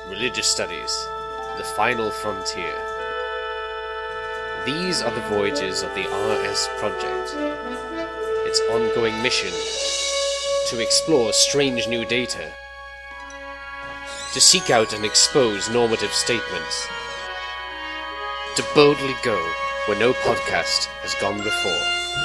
Religious Studies, the Final Frontier. These are the voyages of the RS Project. Its ongoing mission: to explore strange new data, to seek out and expose normative statements, to boldly go where no podcast has gone before.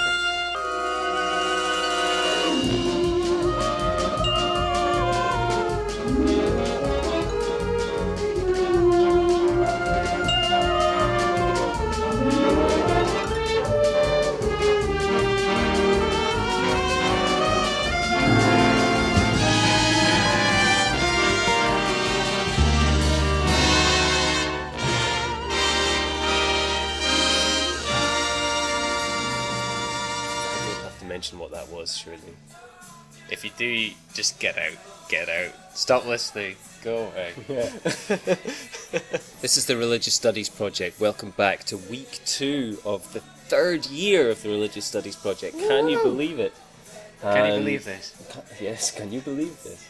What that was, surely. If you do, just get out. Stop listening. Go away. Yeah. This is the Religious Studies Project. Welcome back to week 2 of the 3rd year of the Religious Studies Project. Woo! Can you believe it? Can you believe this? Yes, can you believe this?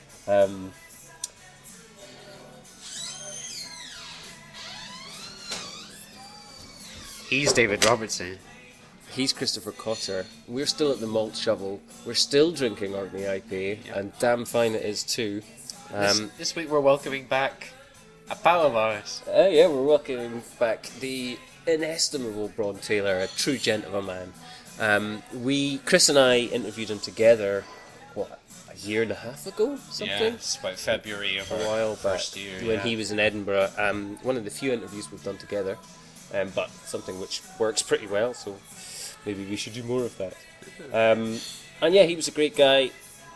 He's David Robertson. He's Christopher Cotter. We're still at the Malt Shovel. We're still drinking Orkney IPA, and damn fine it is too. This week we're welcoming back a pal of ours. Yeah, we're welcoming back the inestimable Bron Taylor, a true gent of a man. Chris and I interviewed him together, a year and a half ago? Something? Yeah, it's about February of a while back, first year. When he was in Edinburgh. One of the few interviews we've done together, but something which works pretty well, so maybe we should do more of that. And yeah, he was a great guy.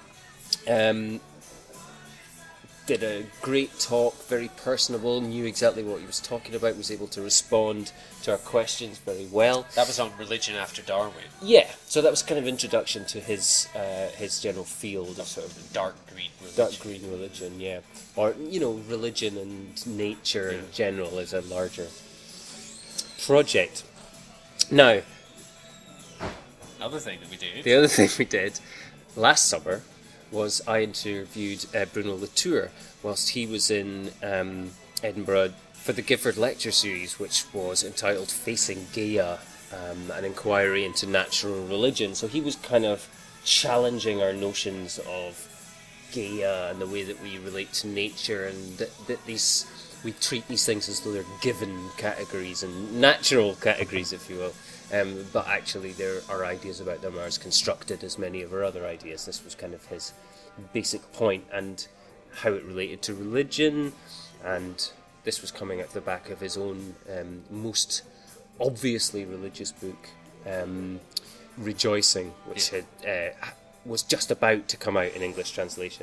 Did a great talk, very personable, knew exactly what he was talking about, was able to respond to our questions very well. That was on Religion After Darwin. Yeah, so that was kind of introduction to his general field of sort of dark green religion. Dark green religion, yeah. Or, religion and nature in general is a larger project. Now, the other thing we did last summer was I interviewed Bruno Latour whilst he was in Edinburgh for the Gifford Lecture Series, which was entitled Facing Gaia, an inquiry into natural religion. So he was kind of challenging our notions of Gaia and the way that we relate to nature, and that we treat these things as though they're given categories and natural categories, if you will. But actually there are ideas about them are as constructed as many of our other ideas. This was kind of his basic point, and how it related to religion, and this was coming at the back of his own most obviously religious book, Rejoicing, which was just about to come out in English translation.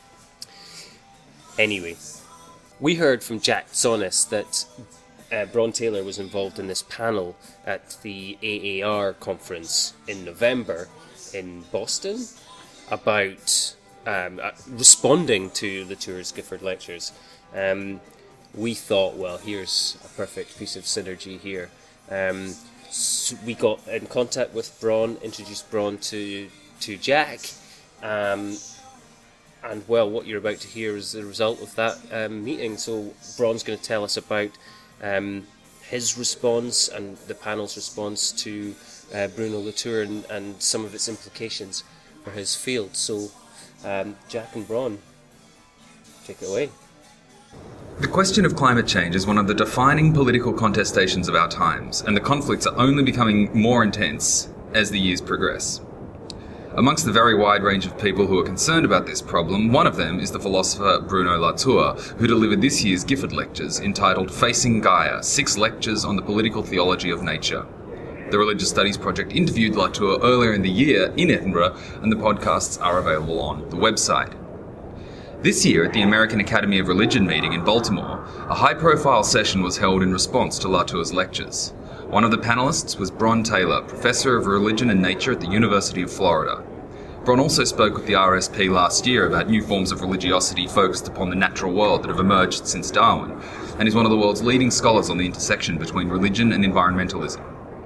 Anyway, we heard from Jack Sonis that Bron Taylor was involved in this panel at the AAR conference in November in Boston about responding to Latour's Gifford Lectures. We thought, well, here's a perfect piece of synergy here. So we got in contact with Bron, introduced Bron to Jack, and well, what you're about to hear is the result of that meeting. So Bron's going to tell us about his response and the panel's response to Bruno Latour and some of its implications for his field. So, Jack and Bron, take it away. The question of climate change is one of the defining political contestations of our times, and the conflicts are only becoming more intense as the years progress. Amongst the very wide range of people who are concerned about this problem, one of them is the philosopher Bruno Latour, who delivered this year's Gifford Lectures entitled Facing Gaia, 6 Lectures on the Political Theology of Nature. The Religious Studies Project interviewed Latour earlier in the year in Edinburgh, and the podcasts are available on the website. This year at the American Academy of Religion meeting in Baltimore, a high-profile session was held in response to Latour's lectures. One of the panelists was Bron Taylor, Professor of Religion and Nature at the University of Florida. Bron also spoke with the RSP last year about new forms of religiosity focused upon the natural world that have emerged since Darwin, and is one of the world's leading scholars on the intersection between religion and environmentalism.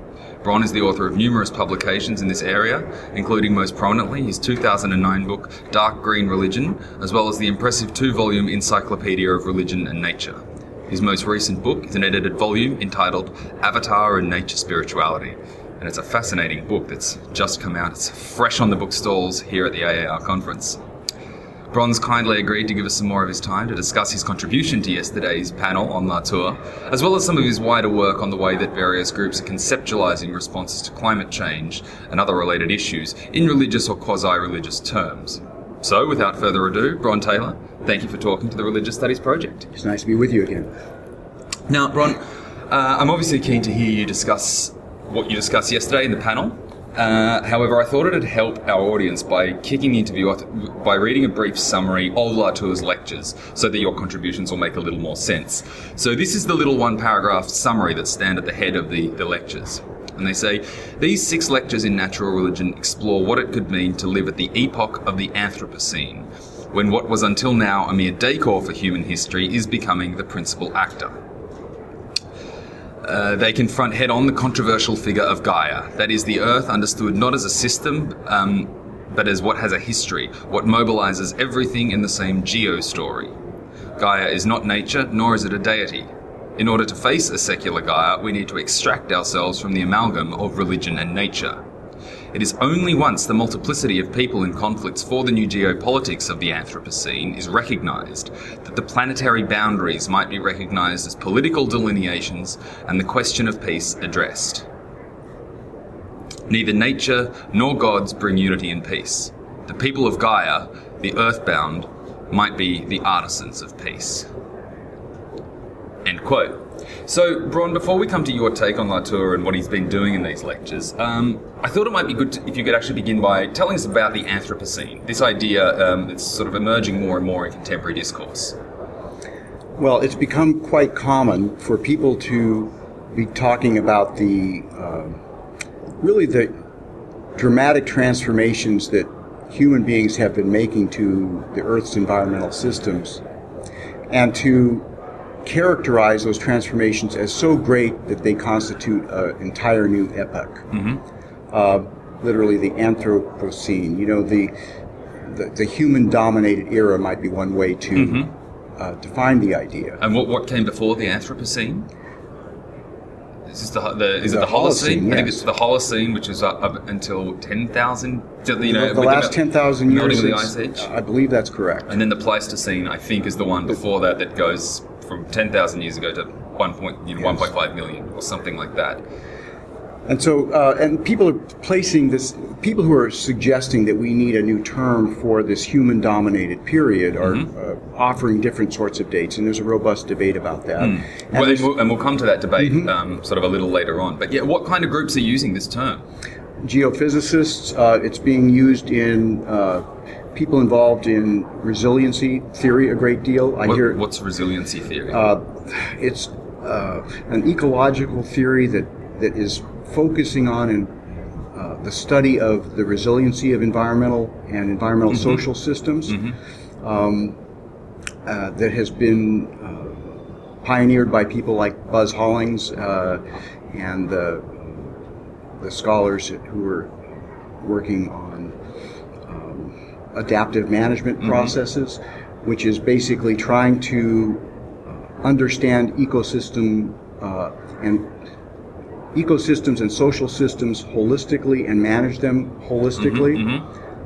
Bron is the author of numerous publications in this area, including most prominently his 2009 book Dark Green Religion, as well as the impressive 2-volume Encyclopedia of Religion and Nature. His most recent book is an edited volume entitled Avatar and Nature Spirituality, and it's a fascinating book that's just come out. It's fresh on the bookstalls here at the AAR conference. Bron's kindly agreed to give us some more of his time to discuss his contribution to yesterday's panel on Latour, as well as some of his wider work on the way that various groups are conceptualizing responses to climate change and other related issues in religious or quasi-religious terms. So, without further ado, Bron Taylor, thank you for talking to the Religious Studies Project. It's nice to be with you again. Now, Bron, I'm obviously keen to hear you discuss what you discussed yesterday in the panel. However, I thought it'd help our audience by kicking into the author, by reading a brief summary of Latour's lectures so that your contributions will make a little more sense. So this is the little one-paragraph summary that stand at the head of the lectures. And they say, these 6 lectures in natural religion explore what it could mean to live at the epoch of the Anthropocene, when what was until now a mere decor for human history is becoming the principal actor. They confront head-on the controversial figure of Gaia, that is, the Earth understood not as a system, but as what has a history, what mobilizes everything in the same geo-story. Gaia is not nature, nor is it a deity. In order to face a secular Gaia, we need to extract ourselves from the amalgam of religion and nature. It is only once the multiplicity of people in conflicts for the new geopolitics of the Anthropocene is recognised that the planetary boundaries might be recognised as political delineations and the question of peace addressed. Neither nature nor gods bring unity and peace. The people of Gaia, the earthbound, might be the artisans of peace. End quote. So, Bron, before we come to your take on Latour and what he's been doing in these lectures, I thought it might be good if you could actually begin by telling us about the Anthropocene, this idea that's sort of emerging more and more in contemporary discourse. Well, it's become quite common for people to be talking about the really the dramatic transformations that human beings have been making to the Earth's environmental systems, and to characterize those transformations as so great that they constitute an entire new epoch. Mm-hmm. Literally the Anthropocene. You know, the human-dominated era might be one way to define the idea. And what came before the Anthropocene? Is it the Holocene? Yes. I think it's the Holocene, which was up until 10,000. You know, the last 10,000 years. Melting of the Ice Age. I believe that's correct. And then the Pleistocene, I think, is the one before that goes from 10,000 years ago to 1.5 million or something like that. And so, and people are placing this. People who are suggesting that we need a new term for this human-dominated period are offering different sorts of dates, and there's a robust debate about that. And we'll come to that debate sort of a little later on. But yeah, what kind of groups are using this term? Geophysicists. It's being used in people involved in resiliency theory a great deal. What's resiliency theory? It's an ecological theory that is focusing on the study of the resiliency of environmental and environmental social systems that has been pioneered by people like Buzz Hollings and the scholars who are working on adaptive management processes, which is basically trying to understand ecosystems and social systems holistically and manage them holistically.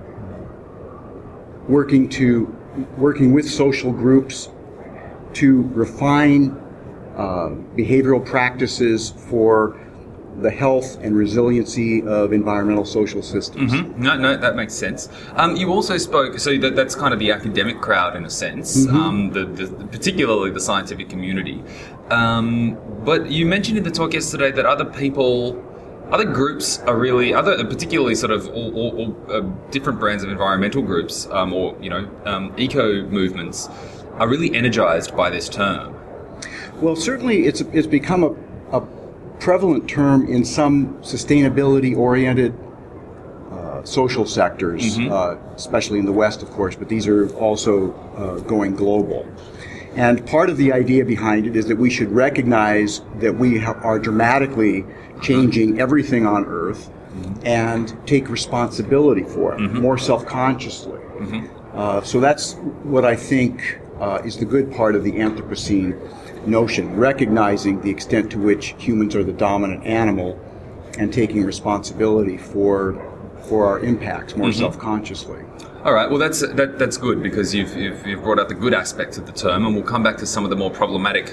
Working with social groups to refine behavioral practices for the health and resiliency of environmental social systems. No, that makes sense. You also spoke, so that's kind of the academic crowd in a sense, particularly the scientific community. But you mentioned in the talk yesterday that other groups are really, particularly sort of all different brands of environmental groups eco movements are really energized by this term. Well, certainly it's become a prevalent term in some sustainability-oriented social sectors, especially in the West, of course, but these are also going global. And part of the idea behind it is that we should recognize that we are dramatically changing everything on Earth and take responsibility for it more self-consciously. So that's what I think is the good part of the Anthropocene notion, recognizing the extent to which humans are the dominant animal and taking responsibility for our impacts more self-consciously. All right. Well, that's good because you've brought out the good aspects of the term, and we'll come back to some of the more problematic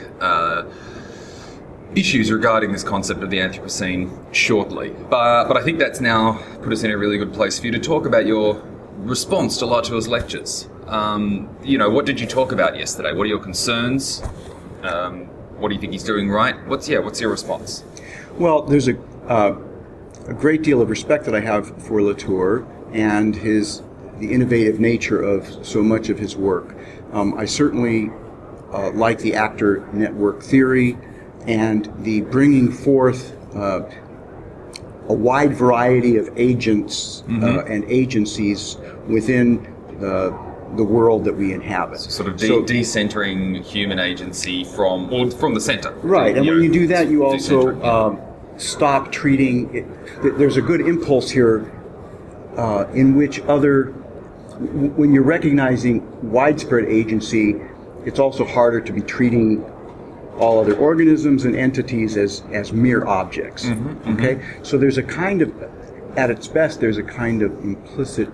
issues regarding this concept of the Anthropocene shortly. But I think that's now put us in a really good place for you to talk about your response to Latour's lectures. What did you talk about yesterday? What are your concerns? What do you think he's doing right? What's your response? Well, there's a great deal of respect that I have for Latour and the innovative nature of so much of his work. I certainly like the actor network theory and the bringing forth a wide variety of agents and agencies within the world that we inhabit. Sort of decentering human agency from the center. Right, and when you do that, you also stop treating it. There's a good impulse here in which when you're recognizing widespread agency, it's also harder to be treating all other organisms and entities as mere objects. Okay? So there's a kind of, at its best, there's a kind of implicit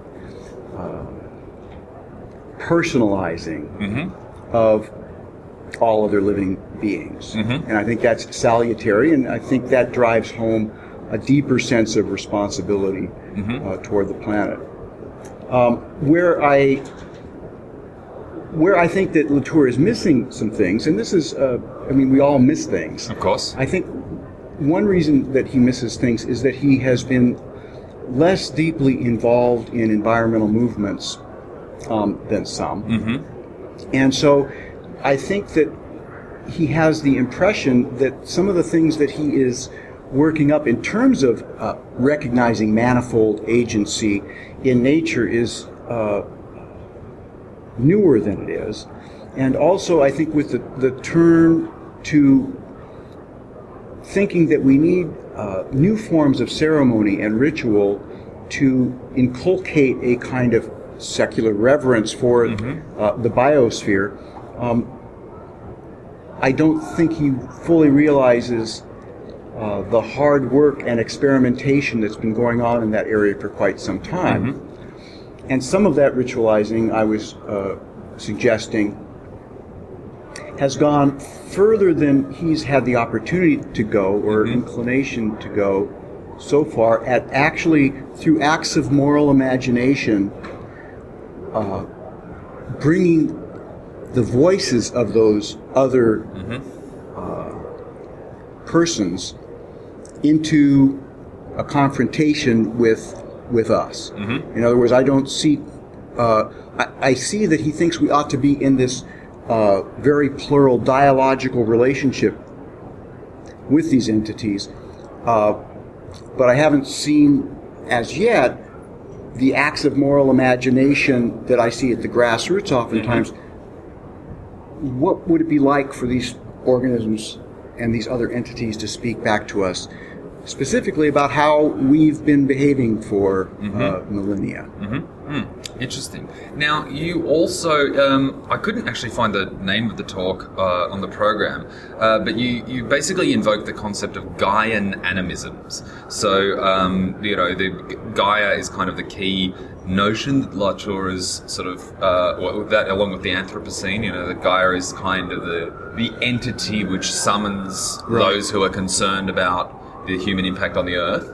personalizing of all other living beings. And I think that's salutary, and I think that drives home a deeper sense of responsibility toward the planet. Where I think that Latour is missing some things, and this is, we all miss things. Of course. I think one reason that he misses things is that he has been less deeply involved in environmental movements than some. And so I think that he has the impression that some of the things that he is working up in terms of recognizing manifold agency in nature is newer than it is. And also I think with the turn to thinking that we need new forms of ceremony and ritual to inculcate a kind of secular reverence for the biosphere, I don't think he fully realizes the hard work and experimentation that's been going on in that area for quite some time. And some of that ritualizing, I was suggesting, has gone further than he's had the opportunity to go or inclination to go so far, at actually, through acts of moral imagination, bringing the voices of those other persons into a confrontation with us. In other words, I don't see. I see that he thinks we ought to be in this very plural dialogical relationship with these entities, but I haven't seen as yet the acts of moral imagination that I see at the grassroots oftentimes. What would it be like for these organisms and these other entities to speak back to us, specifically about how we've been behaving for millennia? Interesting. Now, you also, I couldn't actually find the name of the talk on the program, but you basically invoked the concept of Gaian animisms. So, the Gaia is kind of the key notion that Latour is sort of, that along with the Anthropocene, that Gaia is kind of the entity which summons those who are concerned about the human impact on the Earth.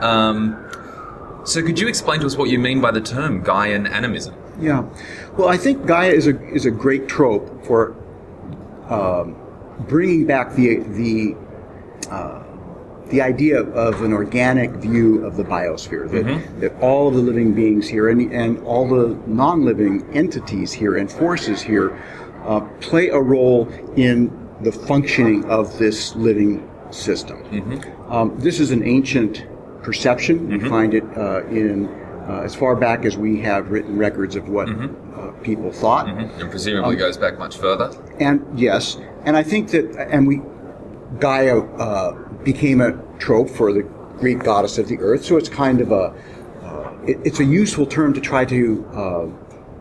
So could you explain to us what you mean by the term Gaian animism? Yeah. Well, I think Gaia is a great trope for bringing back the idea of an organic view of the biosphere, that all of the living beings here and all the non-living entities here and forces here play a role in the functioning of this living system. This is an ancient perception. We find it in as far back as we have written records of what people thought. And presumably goes back much further. And yes, and I think that, Gaia became a trope for the Greek goddess of the earth, so it's kind of it's a useful term to try to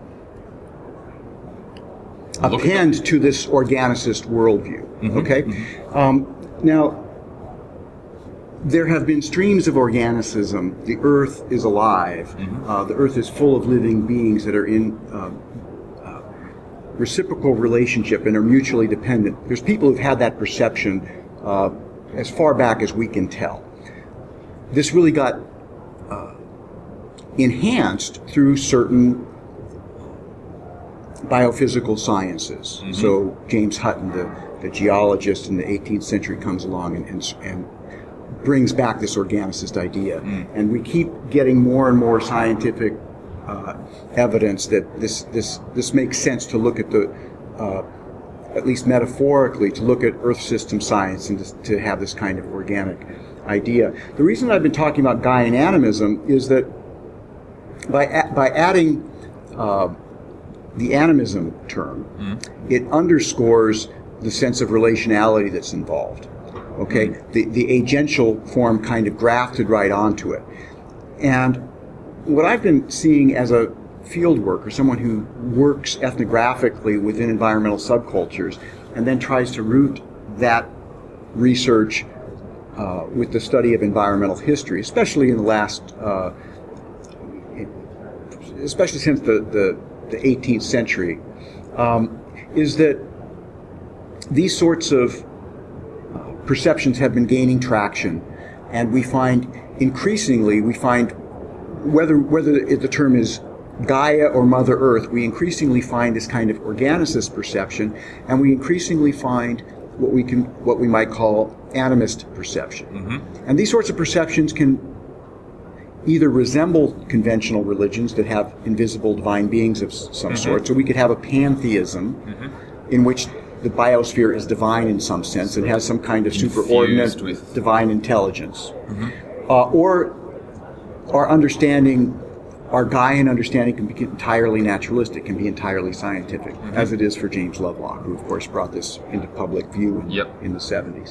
append to this organicist worldview. Okay? Now, there have been streams of organicism. The earth is alive. The earth is full of living beings that are in reciprocal relationship and are mutually dependent. There's people who've had that perception as far back as we can tell. This really got enhanced through certain biophysical sciences. So James Hutton, the geologist in the 18th century, comes along and brings back this organicist idea. And we keep getting more and more scientific evidence that this makes sense to look at the, at least metaphorically, to look at Earth system science and to have this kind of organic idea. The reason I've been talking about Gaian animism is that by adding the animism term, it underscores the sense of relationality that's involved. Okay, the agential form kind of grafted right onto it. And what I've been seeing as a field worker, someone who works ethnographically within environmental subcultures and then tries to root that research with the study of environmental history, especially in the last, especially since the 18th century, is that these sorts of perceptions have been gaining traction, and we find whether the term is Gaia or Mother Earth, we increasingly find this kind of organicist perception, and we increasingly find what we might call animist perception. And these sorts of perceptions can either resemble conventional religions that have invisible divine beings of some sort, so we could have a pantheism in which the biosphere is divine in some sense and has some kind of superordinate with divine intelligence. Or our understanding, our Gaian understanding, can be entirely naturalistic, can be entirely scientific, as it is for James Lovelock, who of course brought this into public view in the 70s.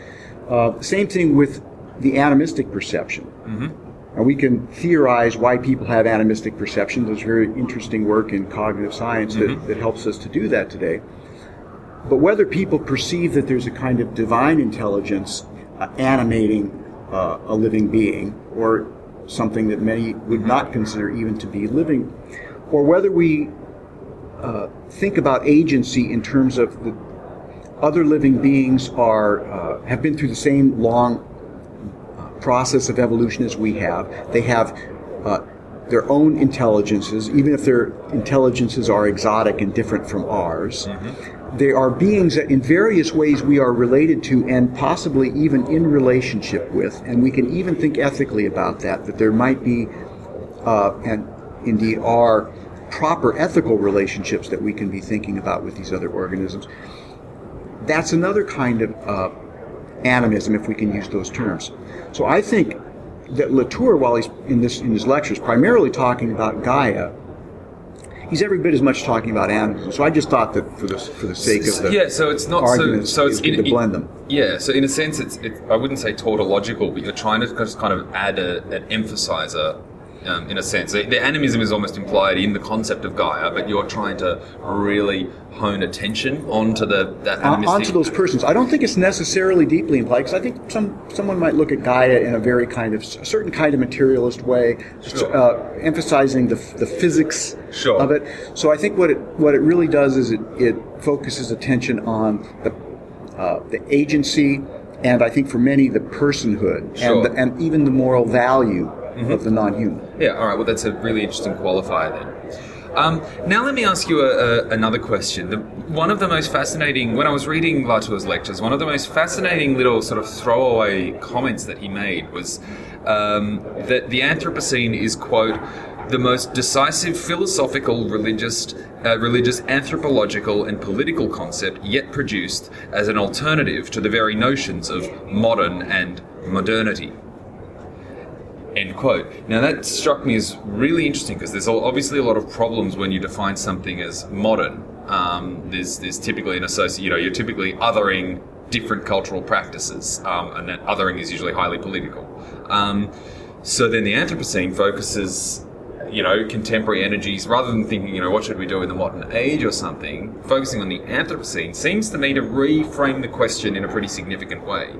Same thing with the animistic perception. And we can theorize why people have animistic perception. There's very interesting work in cognitive science that helps us to do that today. But whether people perceive that there's a kind of divine intelligence animating a living being, or something that many would not consider even to be living, or whether we think about agency in terms of the other living beings have been through the same long process of evolution as we have. They have their own intelligences, even if their intelligences are exotic and different from ours. They are beings that in various ways we are related to and possibly even in relationship with, and we can even think ethically about that there might be, and indeed are, proper ethical relationships that we can be thinking about with these other organisms. That's another kind of animism, if we can use those terms. So I think that Latour, while he's in his lectures primarily talking about Gaia, he's every bit as much talking about animism. So I just thought that for the sake of the so it's not arguments, so it's to blend them. Yeah, so in a sense, it's I wouldn't say tautological, but you're trying to just kind of add an emphasizer. In a sense, the animism is almost implied in the concept of Gaia, but you're trying to really hone attention onto that animistic... onto those persons. I don't think it's necessarily deeply implied, because I think someone might look at Gaia in a certain kind of materialist way, emphasizing the physics of it. So I think what it really does is it focuses attention on the agency, and I think for many the personhood and even the moral value of the non-human. Yeah, all right. Well, that's a really interesting qualifier then. Now let me ask you another question. One of the most fascinating, when I was reading Latour's lectures, one of the most fascinating little sort of throwaway comments that he made was that the Anthropocene is, quote, the most decisive philosophical, religious, anthropological and political concept yet produced as an alternative to the very notions of modern and modernity. End quote. Now that struck me as really interesting because there's obviously a lot of problems when you define something as modern. There's typically an you're typically othering different cultural practices, and that othering is usually highly political. So then the Anthropocene focuses, contemporary energies, rather than thinking, what should we do in the modern age or something, focusing on the Anthropocene seems to me to reframe the question in a pretty significant way.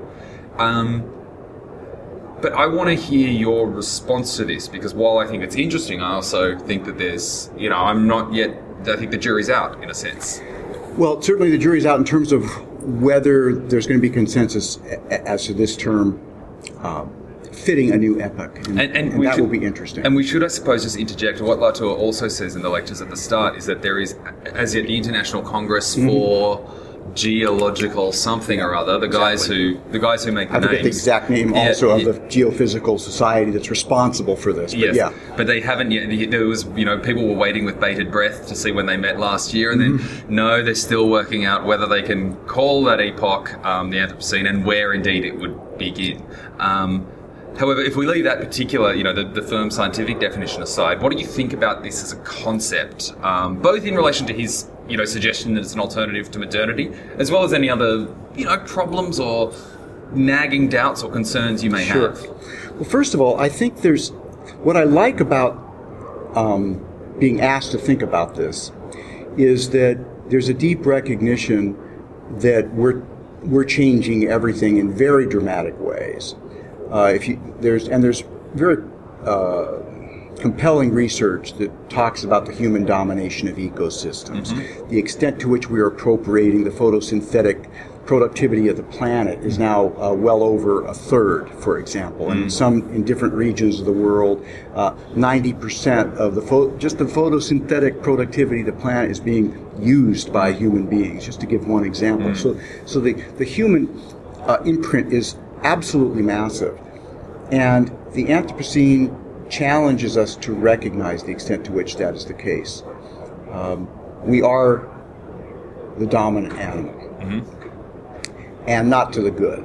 But I want to hear your response to this, because while I think it's interesting, I also think that there's, I think the jury's out, in a sense. Well, certainly the jury's out in terms of whether there's going to be consensus as to this term fitting a new epoch, and that will be interesting. And we should, I suppose, just interject what Latour also says in the lectures at the start, is that there is, as yet, the International Congress for Geological something or other, the guys who make the names. I forget the exact name of the Geophysical Society that's responsible for this. But but they haven't yet. There was, people were waiting with bated breath to see when they met last year, and then they're still working out whether they can call that epoch the Anthropocene and where indeed it would begin. However, if we leave that particular, the firm scientific definition aside, what do you think about this as a concept, both in relation to his, suggestion that it's an alternative to modernity, as well as any other, problems or nagging doubts or concerns you may have? Well, first of all, I think what I like about being asked to think about this is that there's a deep recognition that we're changing everything in very dramatic ways. There's very compelling research that talks about the human domination of ecosystems, the extent to which we are appropriating the photosynthetic productivity of the planet is now well over a third, for example, and in different regions of the world, 90% of the photosynthetic productivity of the planet is being used by human beings. Just to give one example, so the human imprint is absolutely massive, and the Anthropocene challenges us to recognize the extent to which that is the case. We are the dominant animal, and not to the good.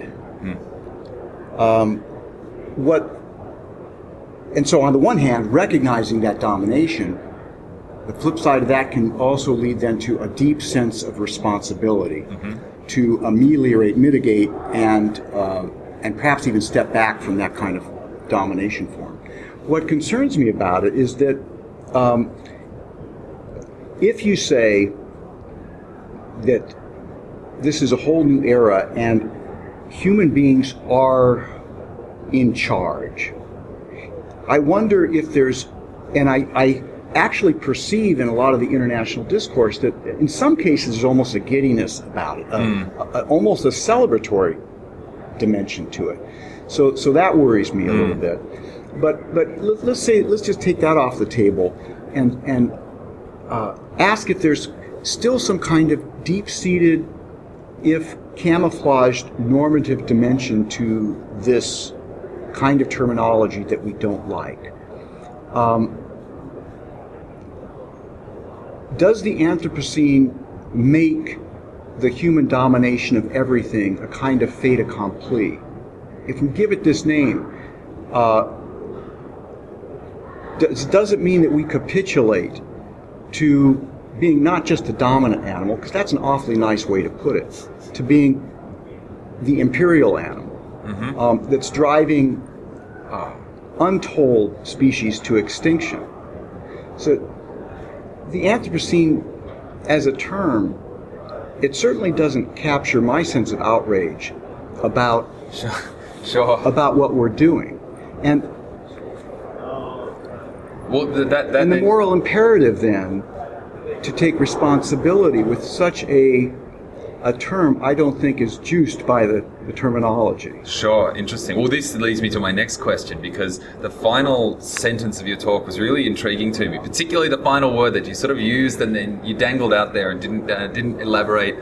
And so on the one hand, recognizing that domination, the flip side of that can also lead then to a deep sense of responsibility to ameliorate, mitigate, and perhaps even step back from that kind of domination form. What concerns me about it is that if you say that this is a whole new era and human beings are in charge, I wonder if there's, and I actually perceive in a lot of the international discourse that in some cases there's almost a giddiness about it, almost a celebratory dimension to it. So that worries me a little bit. But let's just take that off the table and ask if there's still some kind of deep-seated, if camouflaged, normative dimension to this kind of terminology that we don't like. Does the Anthropocene make the human domination of everything a kind of fait accompli? If we give it this name, does it mean that we capitulate to being not just the dominant animal, because that's an awfully nice way to put it, to being the imperial animal that's driving untold species to extinction? So the Anthropocene as a term, it certainly doesn't capture my sense of outrage about about what we're doing. And and the moral imperative then to take responsibility with such a term, I don't think is juiced by the terminology. Sure, interesting. Well, this leads me to my next question, because the final sentence of your talk was really intriguing to me, particularly the final word that you sort of used and then you dangled out there and didn't elaborate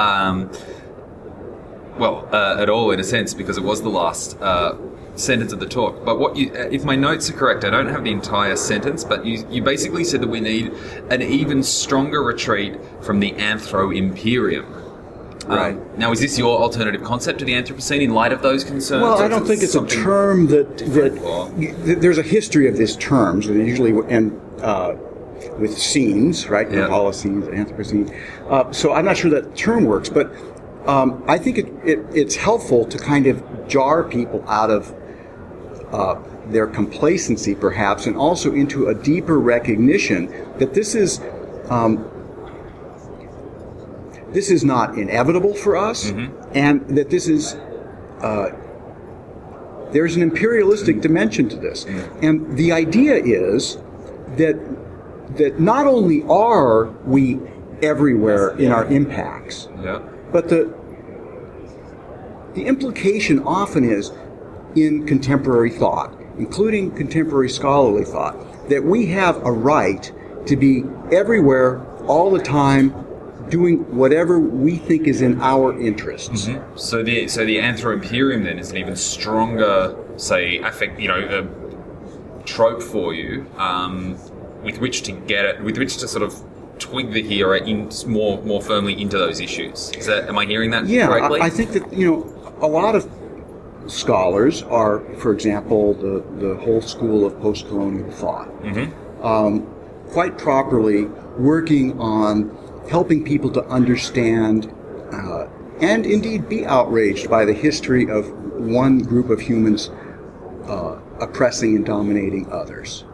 at all, in a sense, because it was the last sentence of the talk. But if my notes are correct, I don't have the entire sentence, but you basically said that we need an even stronger retreat from the anthro-imperium. Right. Now, is this your alternative concept to the Anthropocene in light of those concerns? Well, or I is don't it think it's a something term that there's a history of these terms, and usually with scenes, right? Yeah. Holocene, Anthropocene. So I'm not sure that term works, but I think it's helpful to kind of jar people out of their complacency, perhaps, and also into a deeper recognition that this is not inevitable for us, and that this is there's an imperialistic dimension to this, and the idea is that not only are we everywhere in our impacts, but the implication often is in contemporary thought, including contemporary scholarly thought, that we have a right to be everywhere all the time, doing whatever we think is in our interests. So the anthro-imperium then is an even stronger, say, trope for you, with which to sort of twig the hero in more firmly into those issues. Am I hearing that correctly? I think that a lot of scholars are, for example, the whole school of post-colonial thought, quite properly working on helping people to understand and indeed be outraged by the history of one group of humans oppressing and dominating others.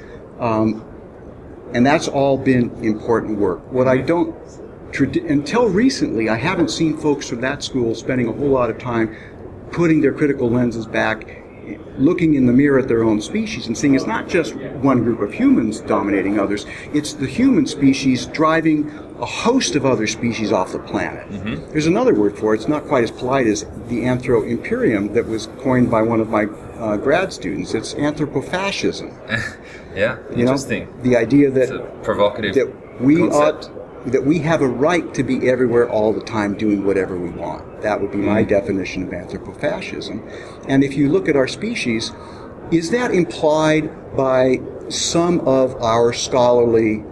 And that's all been important work. What I don't, until recently, I haven't seen folks from that school spending a whole lot of time putting their critical lenses back, looking in the mirror at their own species and seeing it's not just one group of humans dominating others, it's the human species driving a host of other species off the planet. There's another word for it. It's not quite as polite as the anthro-imperium that was coined by one of my grad students. It's anthropofascism. Interesting. The idea that it's a provocative concept. That we have a right to be everywhere all the time doing whatever we want. That would be my definition of anthropofascism. And if you look at our species, is that implied by some of our scholarly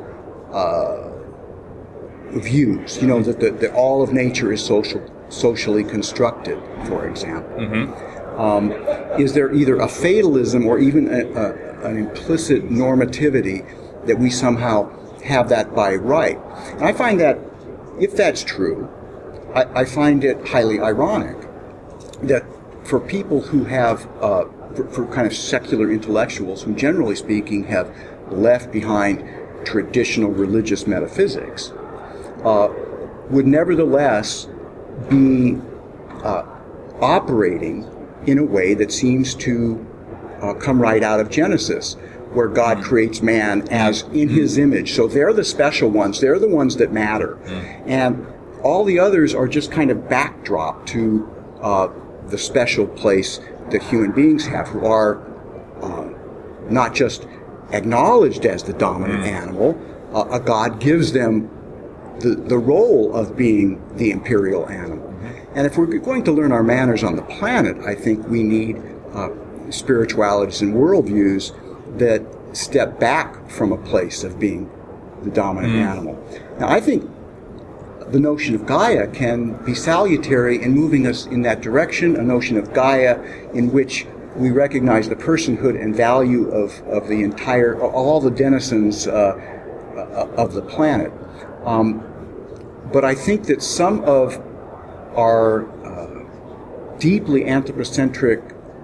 views? That all of nature is socially constructed, for example. Is there either a fatalism or even an implicit normativity that we somehow have that by right? And I find that, if that's true, I find it highly ironic that for people who have, for kind of secular intellectuals who generally speaking have left behind traditional religious metaphysics, would nevertheless be operating in a way that seems to come right out of Genesis, where God creates man as in his image. So they're the special ones. They're the ones that matter. And all the others are just kind of backdrop to the special place that human beings have, who are not just acknowledged as the dominant animal. God gives them the role of being the imperial animal. And if we're going to learn our manners on the planet, I think we need spiritualities and worldviews that step back from a place of being the dominant animal. Now, I think the notion of Gaia can be salutary in moving us in that direction, a notion of Gaia in which we recognize the personhood and value of the entire, all the denizens of the planet. But I think that some of our deeply anthropocentric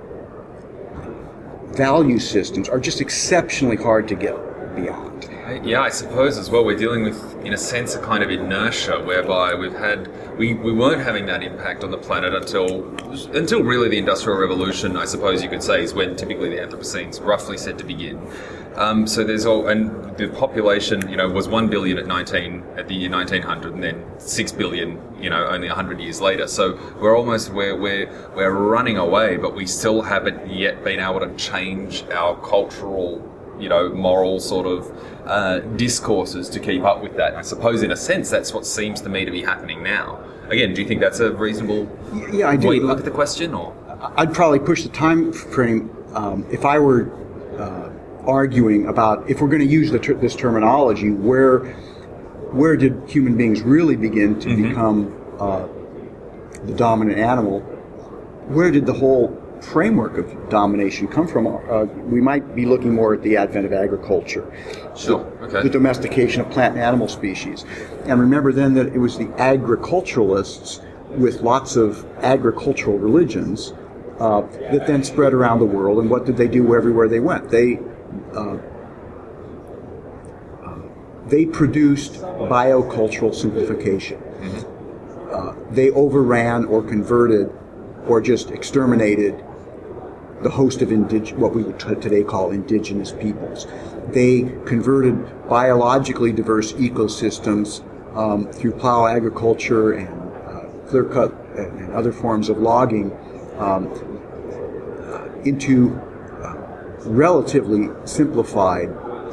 value systems are just exceptionally hard to get beyond. Yeah, I suppose as well we're dealing with, in a sense, a kind of inertia whereby we weren't having that impact on the planet until really the Industrial Revolution, I suppose you could say, is when typically the Anthropocene's roughly said to begin. So there's and the population, was 1 billion at the year 1900, and then 6 billion, only 100 years later. So we're almost we're running away, but we still haven't yet been able to change our cultural, moral sort of discourses to keep up with that. I suppose in a sense that's what seems to me to be happening now. Again, do you think that's a reasonable I do. way to look at the question? Or I'd probably push the time frame if I were arguing about, if we're going to use this terminology, where did human beings really begin to become the dominant animal, where did the whole framework of domination come from? We might be looking more at the advent of agriculture, the domestication of plant and animal species. And remember then that it was the agriculturalists with lots of agricultural religions that then spread around the world. And what did they do everywhere they went? They produced biocultural simplification. They overran or converted or just exterminated the host of what we would today call indigenous peoples. They converted biologically diverse ecosystems through plow agriculture and clear cut and other forms of logging into relatively simplified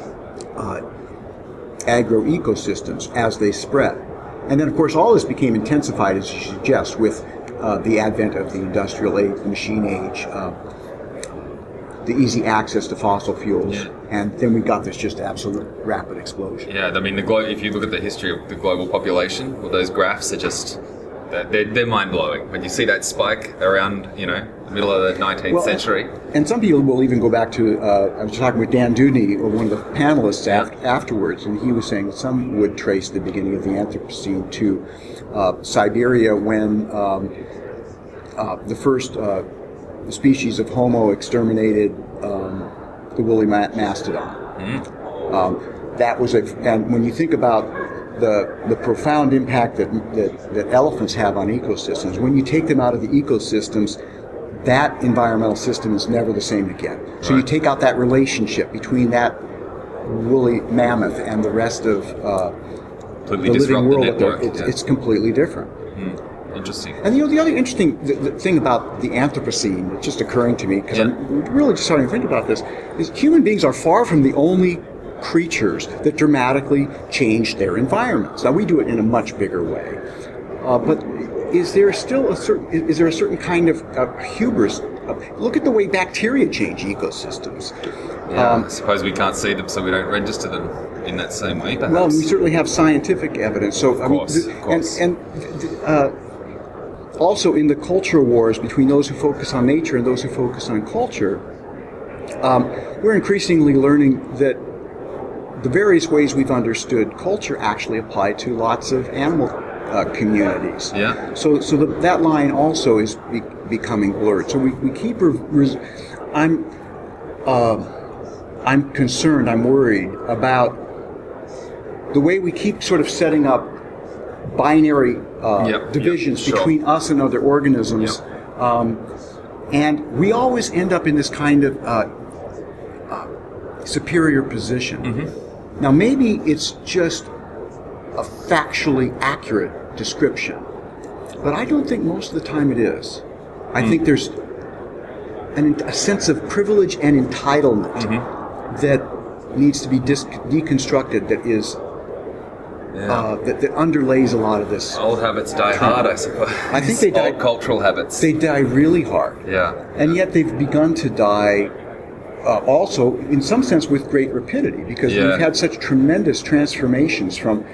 agro-ecosystems as they spread. And then, of course, all this became intensified, as you suggest, with the advent of the industrial age, the machine age, the easy access to fossil fuels, and then we got this just absolute rapid explosion. Yeah, I mean, if you look at the history of the global population, well, those graphs are just, they're mind-blowing. When you see that spike around, the middle of the 19th century. And some people will even go back to, I was talking with Dan Dudney, one of the panelists afterwards, and he was saying some would trace the beginning of the Anthropocene to Siberia, when the first species of Homo exterminated the woolly mastodon. That was and when you think about the profound impact that elephants have on ecosystems, when you take them out of the ecosystems, that environmental system is never the same again. So you take out that relationship between that woolly mammoth and the rest of the living world. It's completely different. Interesting. And the other interesting thing about the Anthropocene, it's just occurring to me, because I'm really just starting to think about this, is human beings are far from the only creatures that dramatically change their environments. Now, we do it in a much bigger way. But is there still a certain kind of hubris? Look at the way bacteria change ecosystems. I suppose we can't see them, so we don't register them in that same way, perhaps. Well, we certainly have scientific evidence. So, of course. And also in the cultural wars between those who focus on nature and those who focus on culture, we're increasingly learning that the various ways we've understood culture actually apply to lots of animal communities. Yeah. So that line also is becoming blurred. So we keep. I'm concerned. I'm worried about the way we keep sort of setting up binary divisions between us and other organisms, and we always end up in this kind of superior position. Now, maybe it's just a factually accurate description, but I don't think most of the time it is. I think there's a sense of privilege and entitlement that needs to be deconstructed, that is that underlays a lot of this. Old habits die hard, I suppose. I think they die. Old cultural habits. They die really hard. Yeah. And yet they've begun to die also, in some sense, with great rapidity, because we've had such tremendous transformations from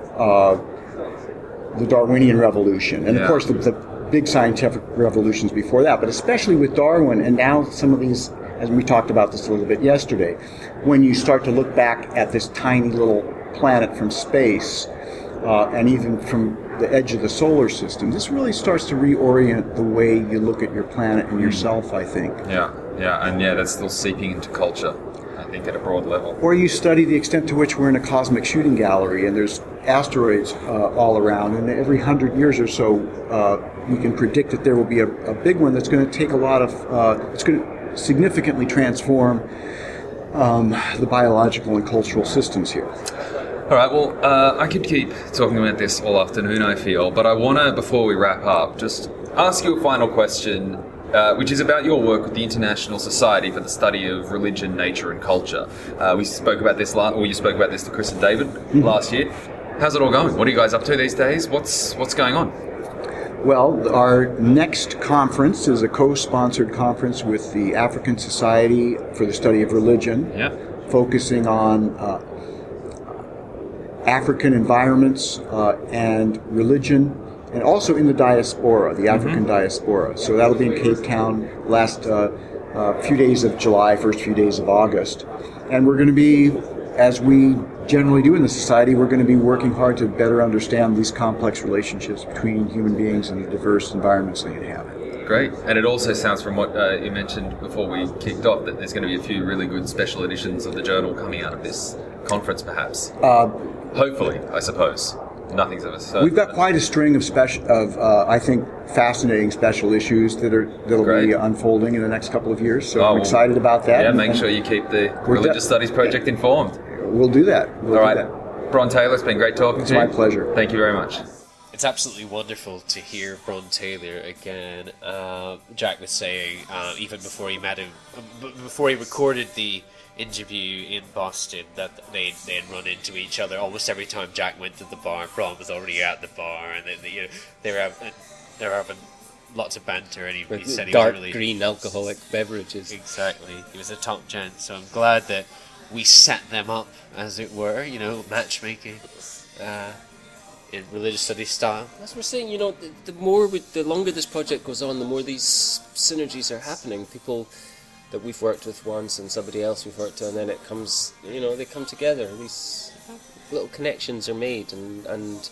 the Darwinian revolution, and of course the big scientific revolutions before that, but especially with Darwin, and now some of these, as we talked about this a little bit yesterday, when you start to look back at this tiny little planet from space, and even from the edge of the solar system, this really starts to reorient the way you look at your planet and yourself, I think. And that's still seeping into culture, I think, at a broad level. Or you study the extent to which we're in a cosmic shooting gallery, and there's asteroids all around, and every 100 years or so, we can predict that there will be a big one that's going to take a lot of, it's going to significantly transform the biological and cultural systems here. All right, well, I could keep talking about this all afternoon, I feel, but I want to, before we wrap up, just ask you a final question, which is about your work with the International Society for the Study of Religion, Nature and Culture. We spoke about this, you spoke about this to Chris and David last year. How's it all going? What are you guys up to these days? What's going on? Well, our next conference is a co-sponsored conference with the African Society for the Study of Religion, focusing on African environments and religion and also in the diaspora, the African diaspora. So that'll be in Cape Town last few days of July, first few days of August. And we're going to be, as we generally do in the society, we're going to be working hard to better understand these complex relationships between human beings and the diverse environments they inhabit. Great. And it also sounds from what you mentioned before we kicked off that there's going to be a few really good special editions of the journal coming out of this conference, perhaps. Hopefully, I suppose. Nothing's ever certain. We've got quite a string of I think, fascinating special issues that'll be unfolding in the next couple of years. So I'm excited about that. Yeah, make sure you keep the Religious Studies Project informed. We'll do that. All right. Bron Taylor, it's been great talking to you. It's my pleasure. Thank you very much. It's absolutely wonderful to hear Bron Taylor again. Jack was saying, even before he met him, before he recorded the interview in Boston, that they'd run into each other almost every time Jack went to the bar. Bron was already at the bar, and they were having lots of banter, and he said he dark was really green alcoholic beverages. Exactly, he was a top gent. So I'm glad that we set them up, as it were. Matchmaking. In religious studies style. As we're saying, the longer this project goes on, the more these synergies are happening. People that we've worked with once and somebody else we've worked with, and then it comes, they come together. These little connections are made, and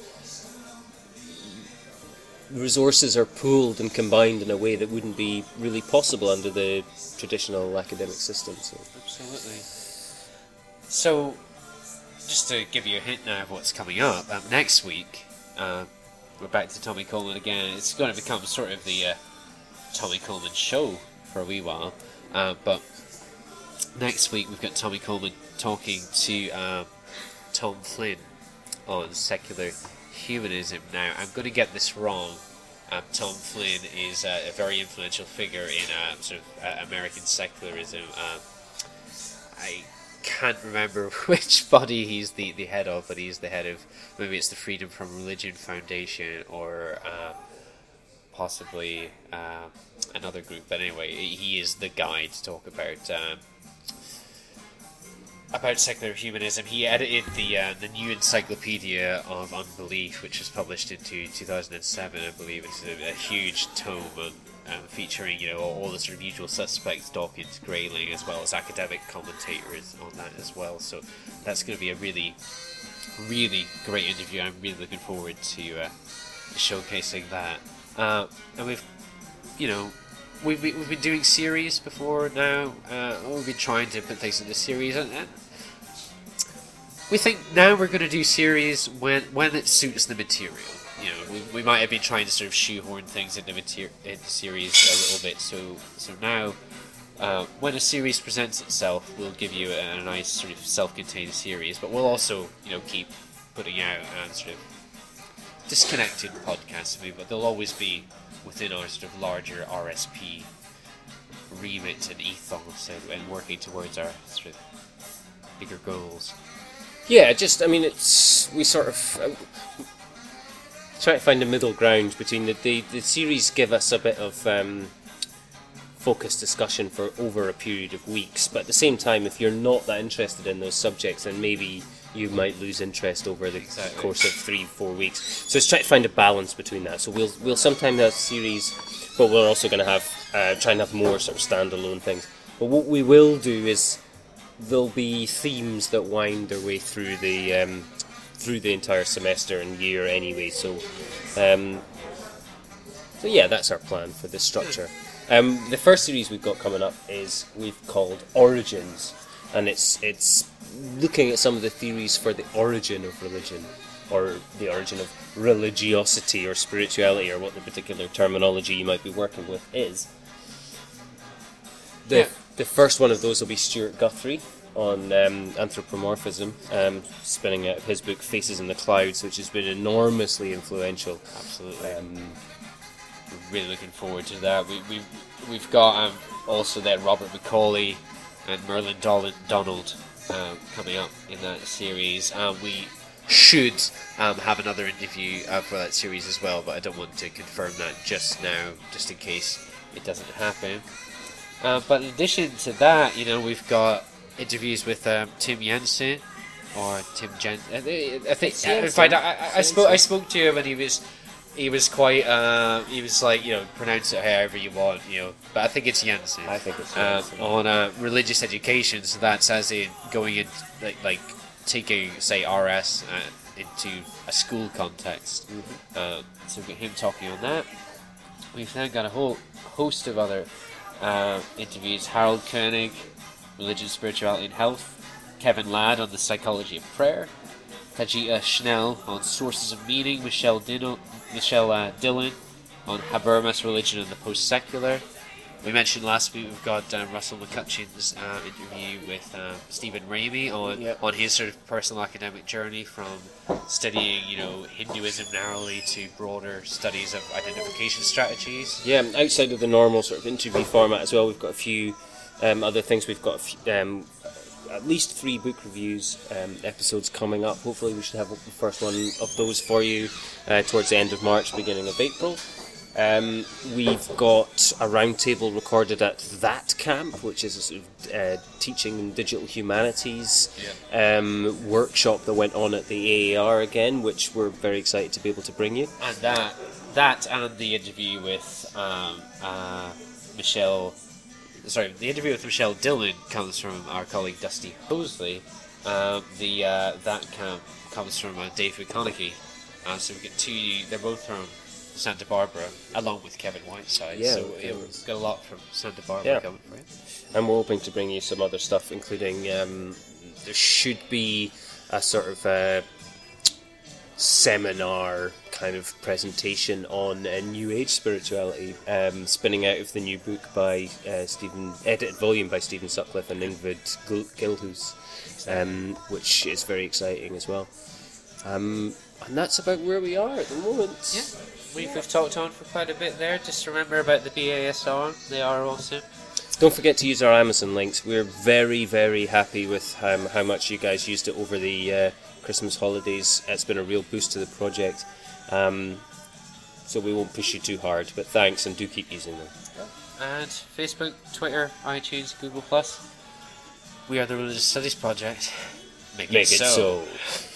resources are pooled and combined in a way that wouldn't be really possible under the traditional academic system. So. Absolutely. So, just to give you a hint now of what's coming up, next week, we're back to Tommy Coleman again. It's going to become sort of the Tommy Coleman show for a wee while, but next week we've got Tommy Coleman talking to Tom Flynn on secular humanism. Now, I'm going to get this wrong. Tom Flynn is a very influential figure in sort of American secularism. I can't remember which body he's the head of, but he's the head of, maybe it's the Freedom from Religion Foundation, or possibly another group. But anyway, he is the guy to talk about secular humanism. He edited the New Encyclopedia of Unbelief, which was published in 2007, I believe. It's a huge tome featuring all the sort of usual suspects, Dawkins, Grayling, as well as academic commentators on that as well. So that's going to be a really, really great interview. I'm really looking forward to showcasing that. And we've been doing series before now. We've been trying to put things into series, and we think now we're going to do series when it suits the material. We might have been trying to sort of shoehorn things into series a little bit. So now, when a series presents itself, we'll give you a nice sort of self-contained series, but we'll also keep putting out sort of disconnected podcasts. But they'll always be within our sort of larger RSP remit and ethos, and working towards our sort of bigger goals. Yeah, we sort of try to find a middle ground between the series give us a bit of focused discussion for over a period of weeks, but at the same time, if you're not that interested in those subjects, then maybe you might lose interest over the course of 3-4 weeks. So let's try to find a balance between that. So we'll sometimes have series, but we're also going to have try and have more sort of standalone things. But what we will do is there'll be themes that wind their way through the entire semester and year anyway. So yeah, that's our plan for this structure. The first series we've got coming up is we've called Origins, and it's looking at some of the theories for the origin of religion, or the origin of religiosity or spirituality, or what the particular terminology you might be working with is. The first one of those will be Stuart Guthrie on anthropomorphism, spinning out his book Faces in the Clouds, which has been enormously influential. Absolutely. Really looking forward to that. We've got also that Robert Macaulay and Merlin Donald coming up in that series. We should have another interview for that series as well, but I don't want to confirm that just now, just in case it doesn't happen. But in addition to that, we've got interviews with Tim Jensen, or Tim Jensen. I think. In fact, I spoke to him, and he was he was quite. He was like, pronounce it however you want, But I think it's Jensen. I think it's Jensen. On religious education, so that's as in going in like taking, say, RS into a school context. So we get him talking on that. We've then got a whole host of other interviews. Harold Koenig, Religion, Spirituality and Health. Kevin Ladd on the psychology of prayer. Tajita Schnell on sources of meaning. Michelle Dillon on Habermas, religion and the post-secular. We mentioned last week we've got Russell McCutcheon's interview with Stephen Ramey on his sort of personal academic journey from studying, Hinduism narrowly to broader studies of identification strategies. Yeah, outside of the normal sort of interview format as well, we've got a few other things. We've got at least 3 book reviews episodes coming up. Hopefully we should have the first one of those for you towards the end of March, beginning of April. We've got a roundtable recorded at That Camp, which is a sort of teaching in digital humanities workshop that went on at the AAR again, which we're very excited to be able to bring you. And that and the interview with the interview with Michelle Dillon comes from our colleague Dusty Hosley. That Camp comes from Dave McConaughey. So we get 2. They're both from Santa Barbara, along with Kevin Whiteside. Yeah, so we've got a lot from Santa Barbara coming for you. And we're hoping to bring you some other stuff, including there should be a sort of seminar kind of presentation on New Age spirituality, spinning out of the new book by edited volume by Stephen Sutcliffe and Ingrid Gilhus, which is very exciting as well. And that's about where we are at the moment. Yeah. We've talked on for quite a bit there. Just remember about the BASR. They are awesome. Don't forget to use our Amazon links. We're very, very happy with how much you guys used it over the Christmas holidays. It's been a real boost to the project. So we won't push you too hard, but thanks, and do keep using them. And Facebook, Twitter, iTunes, Google+. We are the Religious Studies Project. Make it so.